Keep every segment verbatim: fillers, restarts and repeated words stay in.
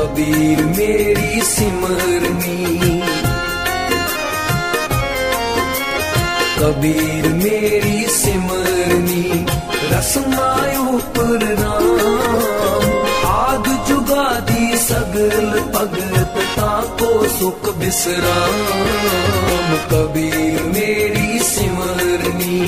कबीर मेरी सिमरनी, कबीर मेरी सिमरनी, रसमायो पर राम। आद जुगादी सगल भगत ताको सुख विश्राम। कबीर मेरी सिमरनी,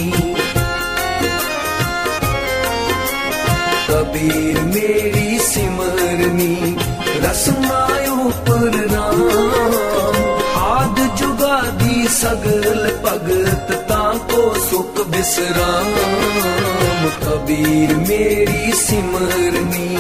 कबीर मेरी सिमरनी, रसमायो पर राम। आद जुगादी सगल भगत ताको सुख विश्राम। कबीर मेरी सिमरनी,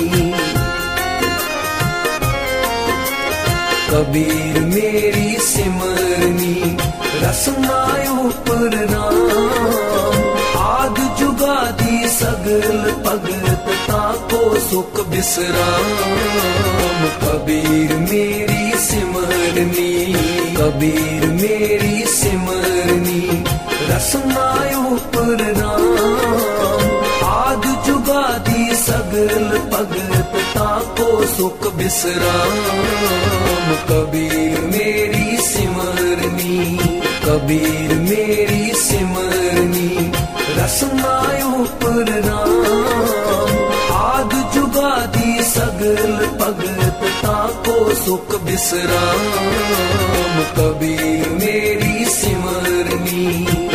कबीर मेरी सिमरनी, रसमायो पर राम। आद जुगादी सगल भगत ताको सुख विश्राम। कबीर मेरी सिमरनी, कबीर मेरी सिमरनी, रसमायो पर राम। आद जुगादी सगल भगत ताको सुख विश्राम। कबीर मेरी सिमरनी, कबीर मेरी सिमरनी, रसमायो पर राम। आद जुगादी सगल भगत ताको सुख विश्राम। कबीर मेरी सिमरनी,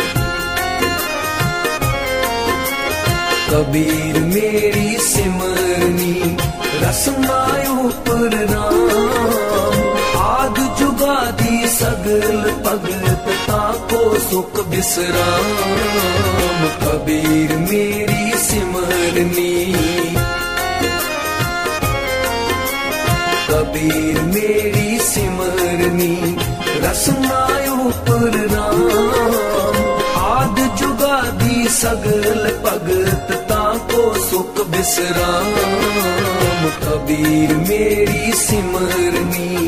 कबीर मेरी सिमरनी, रसमायो पर राम। आद जुगादी सगल भगत ताको सुख विश्राम। कबीर मेरी सिमरनी, कबीर मेरी सिमरनी, रसमायो पर राम। आद जुगादी सगल भगत ताको सुख विश्राम। कबीर मेरी सिमरनी,